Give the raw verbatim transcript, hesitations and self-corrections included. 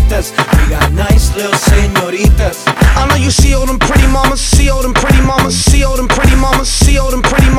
bonitas. We got nice little señoritas. I know you see all them pretty mamas, see all them pretty mamas, see all them pretty mamas, see all them pretty mamas.